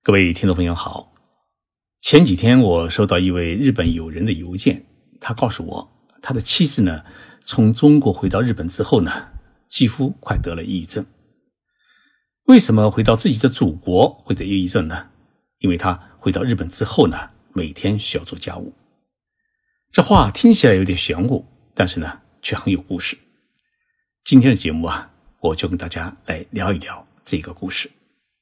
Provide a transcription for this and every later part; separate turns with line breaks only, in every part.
各位听众朋友好，前几天我收到一位日本友人的邮件，他告诉我，他的妻子呢，从中国回到日本之后呢，几乎快得了抑郁症。为什么回到自己的祖国会得抑郁症呢？因为他回到日本之后呢，每天需要做家务。这话听起来有点玄乎，但是呢，却很有故事。今天的节目我就跟大家来聊一聊这个故事。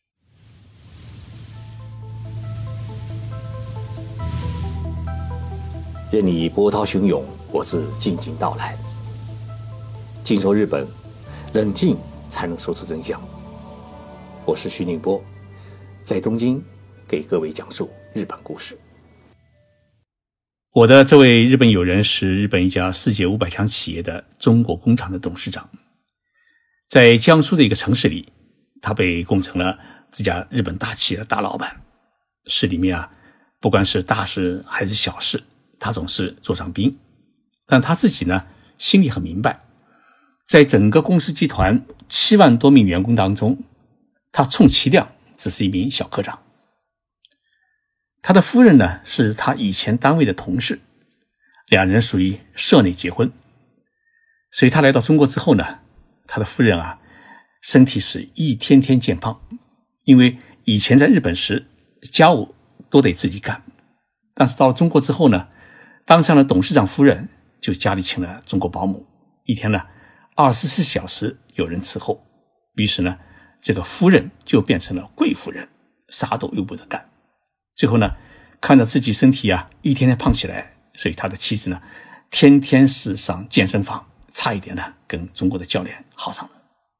任你波涛汹涌，我自静静到来。静说日本，冷静才能说出真相。我是徐宁波，在东京给各位讲述日本故事。
我的这位日本友人是日本一家世界500强企业的中国工厂的董事长，在江苏的一个城市里，他被供成了这家日本大企业的大老板。市里面不管是大事还是小事，他总是座上宾。但他自己呢，心里很明白，在整个公司集团7万多名员工当中，他充其量只是一名小科长。他的夫人呢，是他以前单位的同事，两人属于社内结婚。所以他来到中国之后呢，他的夫人身体是一天天渐胖，因为以前在日本时家务都得自己干，但是到了中国之后呢，当上了董事长夫人，就家里请了中国保姆，一天呢24小时有人伺候。于是呢，这个夫人就变成了贵夫人，啥都由不得干。最后呢，看到自己身体一天天胖起来，所以他的妻子呢，天天是上健身房，差一点呢跟中国的教练好上了。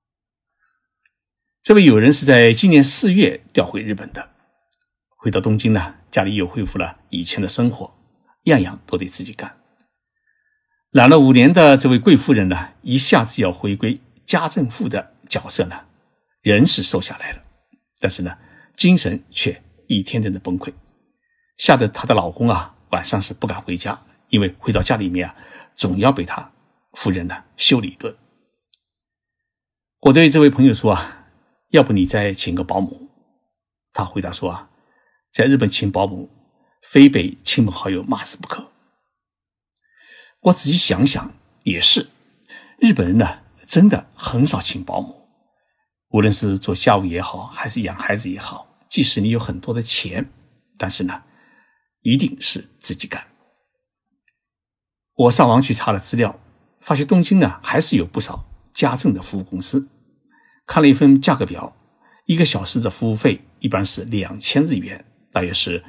这位友人是在今年4月调回日本的，回到东京呢，家里又恢复了以前的生活，样样都得自己干。懒了5年的这位贵夫人呢，一下子要回归家政妇的角色呢，人是瘦下来了，但是呢，精神却一天天的崩溃，吓得她的老公晚上是不敢回家，因为回到家里面总要被他夫人呢修理一顿。我对这位朋友说要不你再请个保姆。他回答说在日本请保姆非被亲朋好友骂死不可。我仔细想想也是，日本人呢真的很少请保姆，无论是做家务也好，还是养孩子也好，即使你有很多的钱，但是呢一定是自己干。我上网去查了资料，发现东京呢还是有不少家政的服务公司。看了一份价格表，1个小时的服务费一般是2000日元，大约是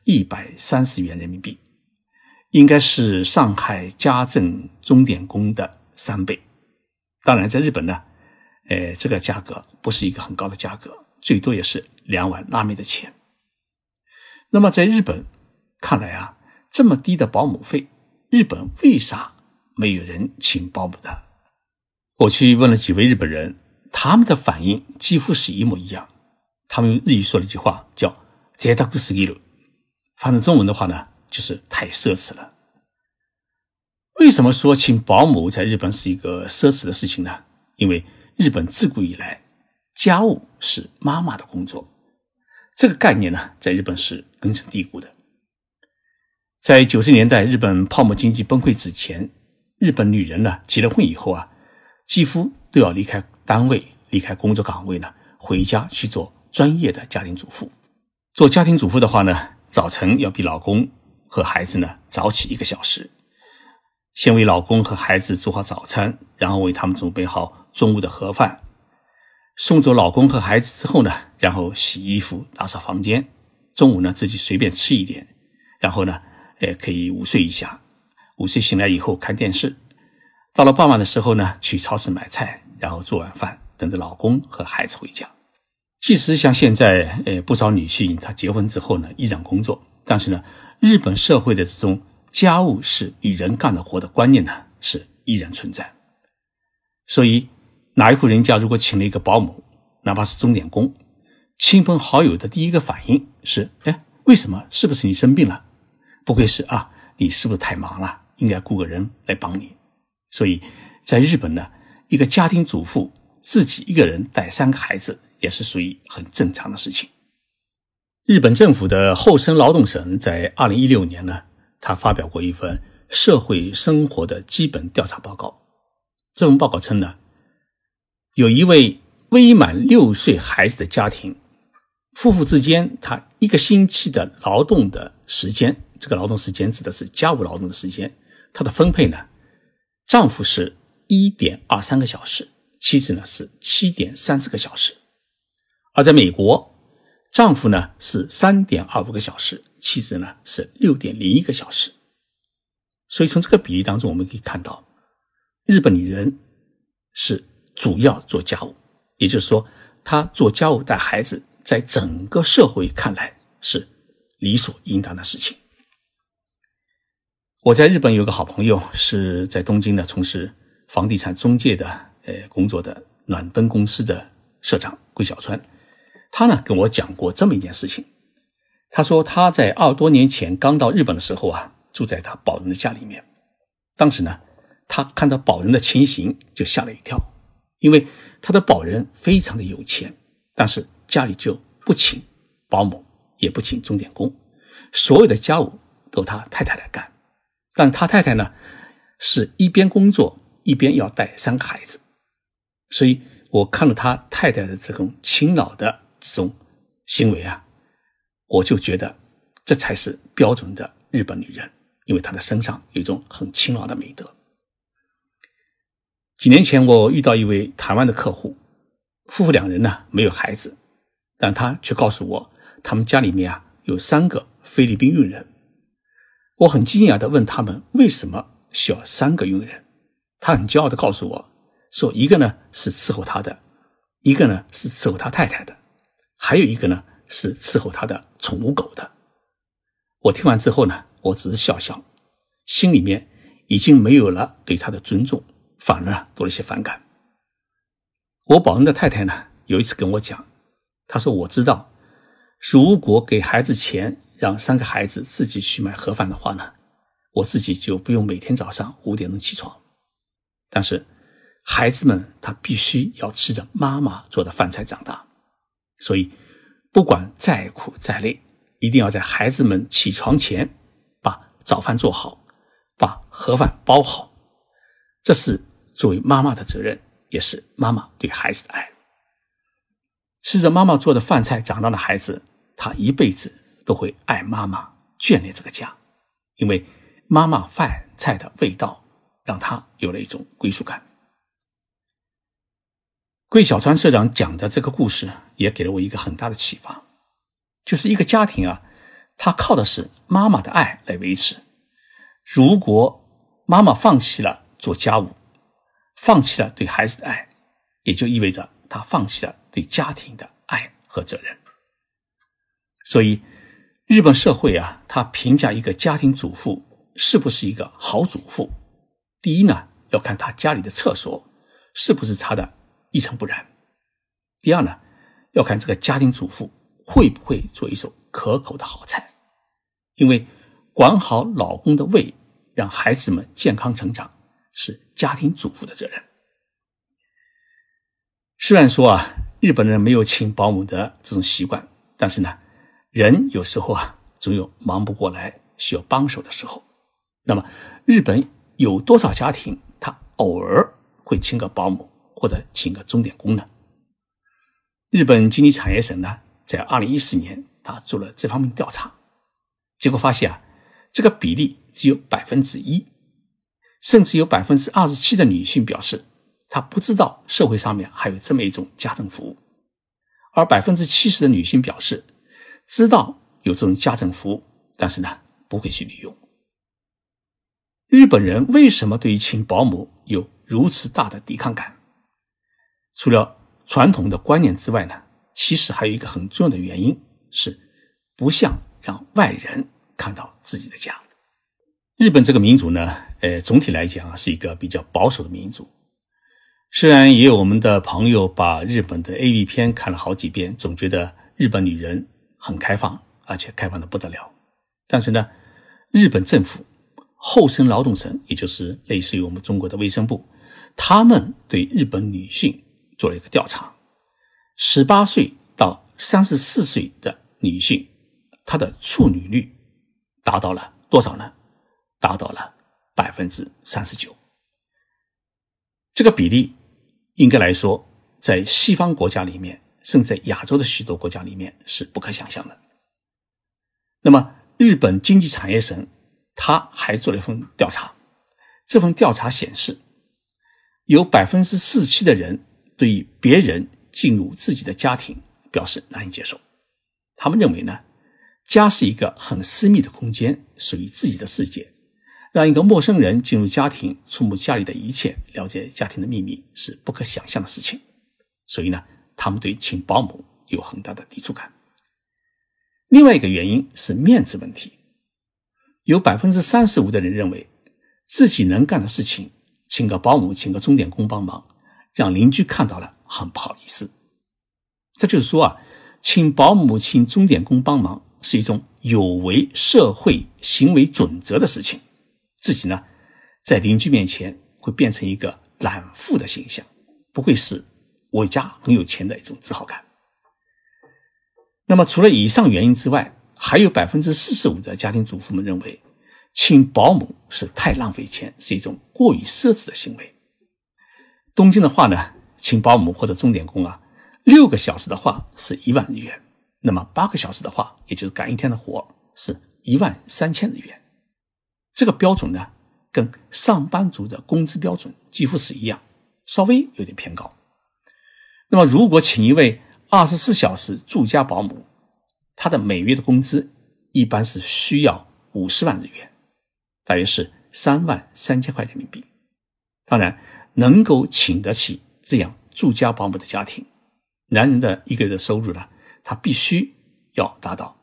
130元人民币，应该是上海家政钟点工的3倍。当然在日本呢这个价格不是一个很高的价格，最多也是2碗拉面的钱。那么在日本看来这么低的保姆费，日本为啥没有人请保姆的？我去问了几位日本人，他们的反应几乎是一模一样。他们用日语说了一句话叫贅沢すぎる，翻成中文的话呢，就是太奢侈了。为什么说请保姆在日本是一个奢侈的事情呢？因为日本自古以来家务是妈妈的工作，这个概念呢在日本是根深蒂固的。在90年代日本泡沫经济崩溃之前，日本女人呢结了婚以后几乎都要离开单位，离开工作岗位呢，回家去做专业的家庭主妇。做家庭主妇的话呢，早晨要比老公和孩子呢早起1个小时，先为老公和孩子做好早餐，然后为他们准备好中午的盒饭，送走老公和孩子之后呢，然后洗衣服打扫房间，中午呢自己随便吃一点，然后呢可以午睡一下，午睡醒来以后看电视，到了傍晚的时候呢去超市买菜，然后做晚饭，等着老公和孩子回家。即使像现在不少女性她结婚之后呢依然工作，但是呢日本社会的这种家务是女人干的活的观念呢是依然存在。所以哪一户人家如果请了一个保姆，哪怕是钟点工，亲朋好友的第一个反应是为什么？是不是你生病了？不会是你是不是太忙了，应该雇个人来帮你。所以在日本呢，一个家庭主妇自己一个人带3个孩子也是属于很正常的事情。 日本政府的厚生劳动省在2016年呢，他发表过一份社会生活的基本调查报告。这份报告称呢，有一位未满6岁孩子的家庭，夫妇之间他一个星期的劳动的时间，这个劳动时间指的是家务劳动的时间，他的分配呢，丈夫是 1.23 个小时，妻子呢是 7.30 个小时。而在美国，丈夫呢是 3.25 个小时，妻子呢是 6.01 个小时。所以从这个比例当中我们可以看到，日本女人是主要做家务，也就是说她做家务带孩子在整个社会看来是理所应当的事情。我在日本有个好朋友是在东京呢从事房地产中介的工作的暖灯公司的社长桂小川，他呢跟我讲过这么一件事情。他说他在20多年前刚到日本的时候啊，住在他保人的家里面。当时呢，他看到保人的情形就吓了一跳，因为他的保人非常的有钱，但是家里就不请保姆，也不请钟点工，所有的家务都他太太来干。但他太太呢，是一边工作一边要带3个孩子。所以我看到他太太的这种勤劳的这种行为啊，我就觉得这才是标准的日本女人，因为她的身上有一种很勤劳的美德。几年前我遇到一位台湾的客户，夫妇2人呢没有孩子，但他却告诉我他们家里面啊有3个菲律宾佣人。我很惊讶地问他们为什么需要3个佣人，他很骄傲地告诉我说，一个呢是伺候他的，一个呢是伺候他太太的，还有一个呢是伺候他的宠物狗的。我听完之后呢，我只是笑笑，心里面已经没有了对他的尊重，反而多了一些反感。我保人的太太呢，有一次跟我讲，她说我知道，如果给孩子钱让3个孩子自己去买盒饭的话呢，我自己就不用每天早上5点钟起床。但是孩子们他必须要吃着妈妈做的饭菜长大，所以不管再苦再累，一定要在孩子们起床前把早饭做好，把盒饭包好。这是作为妈妈的责任，也是妈妈对孩子的爱。吃着妈妈做的饭菜长大的孩子，他一辈子都会爱妈妈，眷恋这个家，因为妈妈饭菜的味道让他有了一种归属感。桂小川社长讲的这个故事也给了我一个很大的启发，就是一个家庭啊，他靠的是妈妈的爱来维持。如果妈妈放弃了做家务，放弃了对孩子的爱，也就意味着他放弃了对家庭的爱和责任。所以日本社会啊，他评价一个家庭主妇是不是一个好主妇，第一呢，要看他家里的厕所是不是擦得一尘不染。第二呢，要看这个家庭主妇会不会做一手可口的好菜。因为管好老公的胃，让孩子们健康成长，是家庭主妇的责任。虽然说啊，日本人没有请保姆的这种习惯，但是呢，人有时候啊，总有忙不过来需要帮手的时候。那么日本有多少家庭他偶尔会请个保姆或者请个钟点工呢？日本经济产业省呢，在2014年他做了这方面调查，结果发现啊，这个比例只有 1%， 甚至有 27% 的女性表示她不知道社会上面还有这么一种家政服务，而 70% 的女性表示知道有这种家政服务，但是呢，不会去利用。日本人为什么对于请保姆有如此大的抵抗感？除了传统的观念之外呢，其实还有一个很重要的原因，是不想让外人看到自己的家。日本这个民族呢，总体来讲是一个比较保守的民族。虽然也有我们的朋友把日本的 AV 片看了好几遍，总觉得日本女人很开放，而且开放的不得了。但是呢，日本政府厚生劳动省，也就是类似于我们中国的卫生部，他们对日本女性做了一个调查，18岁到34岁的女性它的处女率达到了多少呢？达到了 39%。这个比例应该来说在西方国家里面，甚至在亚洲的许多国家里面是不可想象的。那么日本经济产业省他还做了一份调查，这份调查显示有 47% 的人对于别人进入自己的家庭表示难以接受。他们认为呢，家是一个很私密的空间，属于自己的世界，让一个陌生人进入家庭，触摸家里的一切，了解家庭的秘密是不可想象的事情。所以呢，他们对请保姆有很大的抵触感。另外一个原因是面子问题，有 35% 的人认为自己能干的事情，请个保姆，请个钟点工帮忙，让邻居看到了很不好意思。这就是说请保姆，请钟点工帮忙是一种有违社会行为准则的事情，自己呢在邻居面前会变成一个懒妇的形象，不会是我家很有钱的一种自豪感。那么除了以上原因之外，还有 45% 的家庭主妇们认为请保姆是太浪费钱，是一种过于奢侈的行为。东京的话呢，请保姆或者钟点工6个小时的话是1万日元，那么8个小时的话，也就是干一天的活是13000日元。这个标准呢跟上班族的工资标准几乎是一样，稍微有点偏高。那么如果请一位24小时住家保姆，他的每月的工资一般是需要50万日元，大约是33000块人民币。当然能够请得起这样住家保姆的家庭，男人的一个月的收入呢，他必须要达到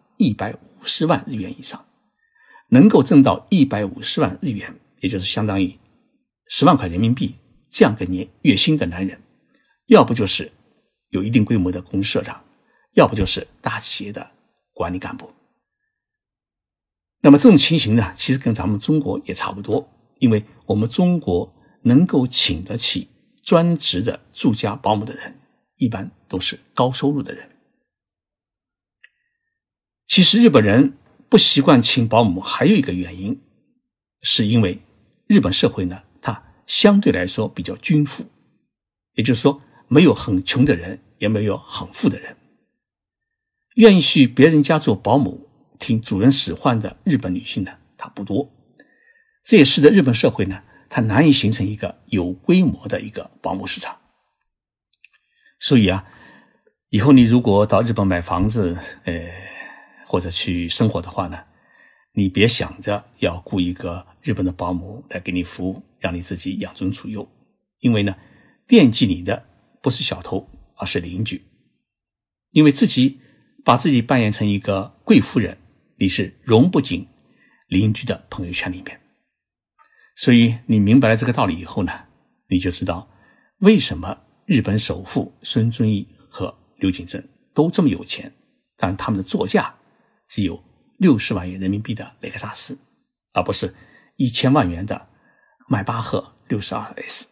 150万日元以上。能够挣到150万日元，也就是相当于10万块人民币这样个月薪的男人，要不就是有一定规模的公司社长，要不就是大企业的管理干部。那么这种情形呢，其实跟咱们中国也差不多，因为我们中国能够请得起专职的住家保姆的人，一般都是高收入的人。其实日本人不习惯请保姆还有一个原因，是因为日本社会呢，它相对来说比较均富，也就是说没有很穷的人，也没有很富的人。愿意去别人家做保姆听主人使唤的日本女性呢，它不多。这也使得日本社会呢，它难以形成一个有规模的一个保姆市场。所以以后你如果到日本买房子或者去生活的话呢，你别想着要雇一个日本的保姆来给你服务，让你自己养尊处优。因为呢，惦记你的不是小偷，而是邻居。因为把自己扮演成一个贵夫人，你是融不进邻居的朋友圈里面。所以你明白了这个道理以后呢，你就知道为什么日本首富孙正义和刘景正都这么有钱，但他们的座驾只有60万元人民币的雷克萨斯，而不是1000万元的迈巴赫 62S。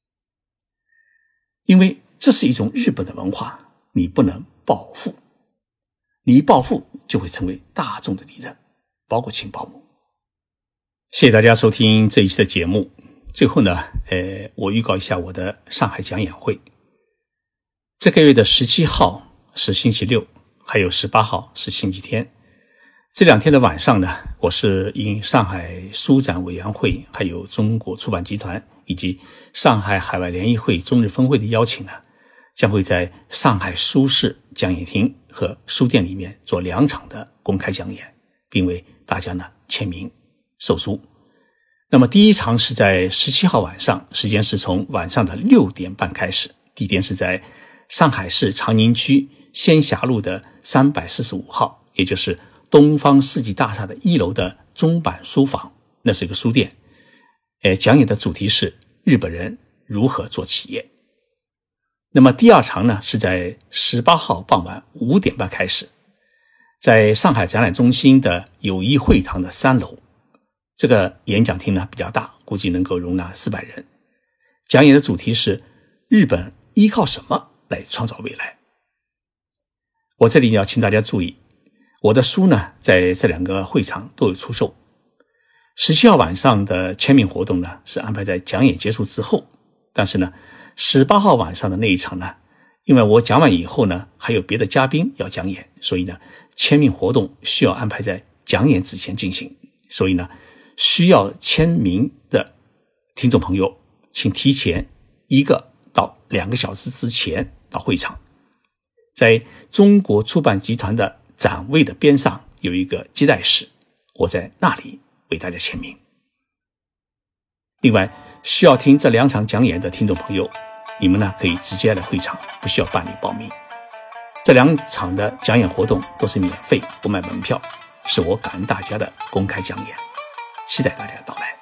因为这是一种日本的文化，你不能暴富，你一暴富就会成为大众的敌人，包括请保姆。谢谢大家收听这一期的节目。最后呢，我预告一下我的上海讲演会。这个月的17号是星期六，还有18号是星期天。这2天的晚上呢，我是应上海书展委员会，还有中国出版集团以及上海海外联谊会中日分会的邀请呢，将会在上海书市讲演厅和书店里面做2场的公开讲演，并为大家呢签名售书。那么第一场是在17号晚上，时间是从晚上的6点半开始，地点是在上海市长宁区仙霞路的345号，也就是东方世纪大厦的1楼的中版书房，那是一个书店。讲演的主题是日本人如何做企业。那么第2场呢，是在18号傍晚5点半开始，在上海展览中心的友谊会堂的3楼。这个演讲厅呢比较大，估计能够容纳400人。讲演的主题是日本依靠什么来创造未来。我这里要请大家注意， 我的书呢，在这2个会场都有出售。17号晚上的签名活动呢，是安排在讲演结束之后，但是呢18号晚上的那一场呢，因为我讲完以后呢，还有别的嘉宾要讲演，所以呢签名活动需要安排在讲演之前进行，所以呢需要签名的听众朋友，请提前1个到2个小时之前到会场。在中国出版集团的展位的边上有一个接待室，我在那里为大家签名。另外，需要听这2场讲演的听众朋友，你们呢可以直接来会场，不需要办理报名。这2场的讲演活动都是免费，不卖门票，是我感恩大家的公开讲演，期待大家的到来。